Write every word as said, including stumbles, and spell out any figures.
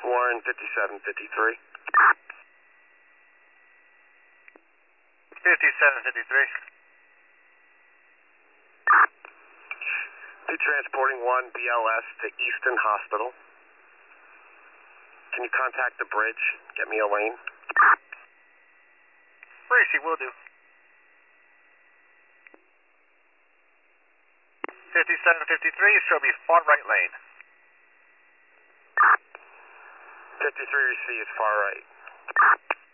Warren fifty-seven fifty-three. fifty-seven fifty-three. Be transporting one B L S to Easton Hospital. Can you contact the bridge? Get me a lane. Bracy, will do. fifty-seven fifty-three, show me far right lane. fifty-three receives far right.